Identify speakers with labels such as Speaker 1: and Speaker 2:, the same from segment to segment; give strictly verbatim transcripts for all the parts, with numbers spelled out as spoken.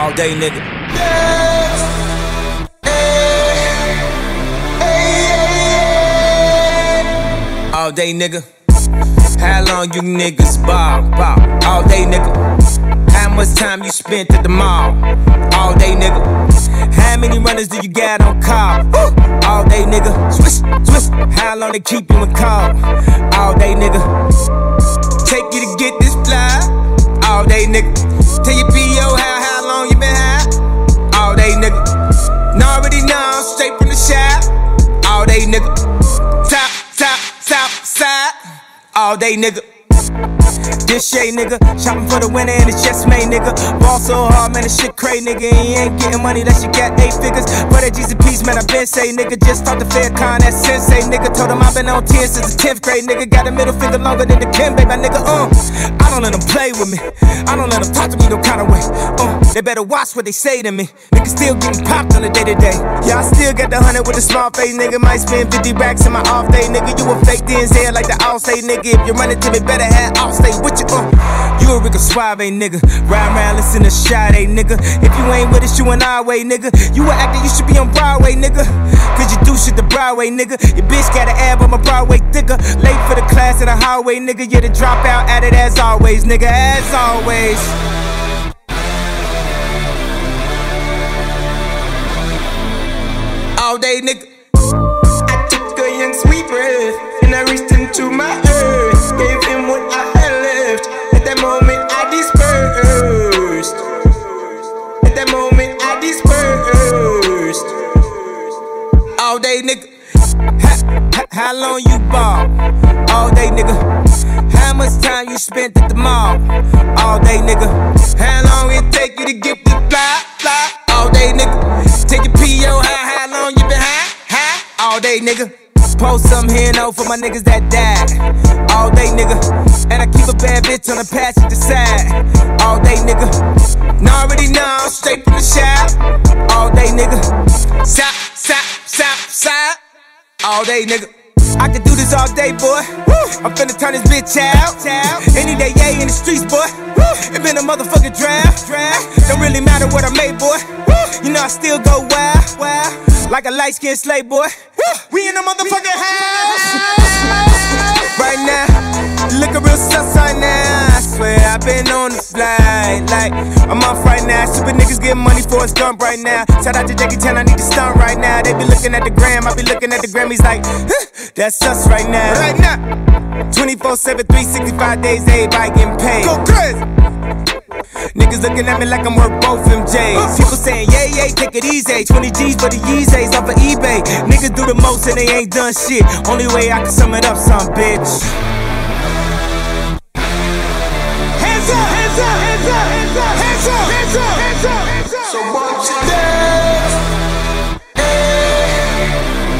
Speaker 1: All day, nigga. All day, nigga. How long you niggas ball, ball? All day, nigga. How much time you spent at the mall? All day, nigga. How many runners do you got on call? All day, nigga. Swish, swish. How long they keep you in call? All day, nigga. Take you to get this fly. All day, nigga. Tell your P O how, how long you been high? All day, nigga. Now already know, straight from the shop. All day, nigga. Top, top, top, side. All day, nigga. This shade, nigga. Shopping for the winner and it's just made, nigga. Ball so hard, man, this shit crazy, nigga. And you ain't getting money unless you got eight figures. But at G's and P's, man, I been say, nigga. Just talked to Faircon, that sensei, nigga. Told him I been on ten since the tenth grade, nigga. Got a middle finger longer than the Kim, baby, my nigga. Uh, I don't let them play with me. I don't let them talk to me no kind of way. Uh, they better watch what they say to me. Nigga still getting popped on the day to day. Yeah, I still got the hundred with the small face, nigga. Might spend fifty racks in my off day, nigga. You a fake D N Z like the all say, nigga. If you run it to me, better have all stay with you. Uh, you a Rico Suave, nigga. Ride around, listen to Sade, nigga. If you ain't with us, you an our way, nigga. You an actor, you should be on Broadway, nigga. Cause you do shit the Broadway, nigga. Your bitch got an ab on my Broadway thicker. Late for the class in the hallway, nigga. You're the dropout at it as always, nigga. As always. All day, nigga.
Speaker 2: I took a young sweet breath and I reached into my earth. Gave him what I had left. At that moment I dispersed. At that moment I dispersed.
Speaker 1: All day, nigga. How, how, how long you ball? All day, nigga. How much time you spent at the mall? All day, nigga. How long it take you to get the fly, fly? All day, nigga. Take your P O, how, how long you been high, high? All day, nigga. Post some here no for my niggas that died. All day, nigga. And I keep a bad bitch on the passenger side. All day, nigga. Now already know, straight from the shop. All day, nigga. Sop, sop, sop, sop. All day, nigga. I can do this all day, boy. I'm finna turn this bitch out. Any day, yeah, in the streets, boy. It been a motherfucking draft. Don't really matter what I made, boy. You know I still go wild, wild. Like a light-skinned slave, boy. We in the motherfucking house right now. Looking real sus right now. I swear I've been on the flight. Like I'm off right now. Stupid niggas getting money for a stunt right now. Shout out to Jackie Chan, I need to stunt right now. They be looking at the gram, I be looking at the Grammys like, huh, that's us right now. Right now. twenty-four seven, three sixty-five days, everybody getting paid. Go crazy. Niggas looking at me like I'm worth both M Js. People saying, yeah, yeah, take it easy. twenty G's for the Yeezys off of eBay. Niggas do the most and they ain't done shit. Only way I can sum it up, some bitch. Hands up, hands up, hands up, hands up, hands up, hands up, hands up, hands up.
Speaker 2: So watch it dance. Hey,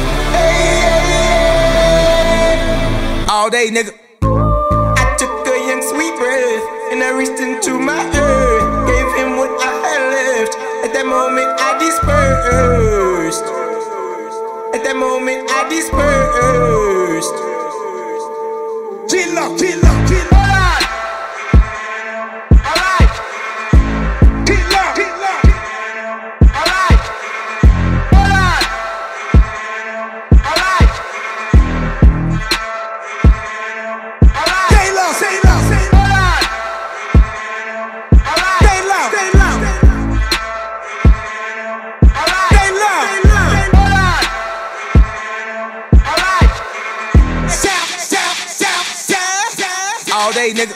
Speaker 2: hey, hey.
Speaker 1: All day, nigga.
Speaker 2: I took a young sweet breath and I reached into my earth. Gave him what I had left. At that moment I dispersed. At that moment I dispersed. Chill up, chill up, chill up. Alright, alright. Chill up, chill up. Alright, alright. Alright. Alright. Stay low, stay low, stay low. Alright. Alright. Stay low, stay low. Alright. Stay low, stay low. Alright. Alright. Shout, shout, shout, shout.
Speaker 1: All day, nigga.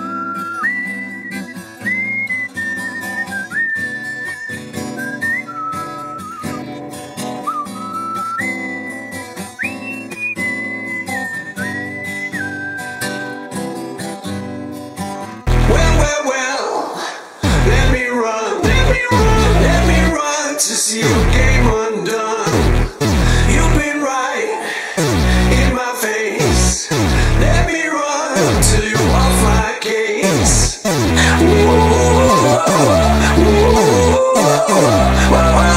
Speaker 2: Well, well, well, let me run, let me run, let me run to see your game undone. You've been right in my face. Let me run till you off my case. Whoa, whoa, whoa, whoa.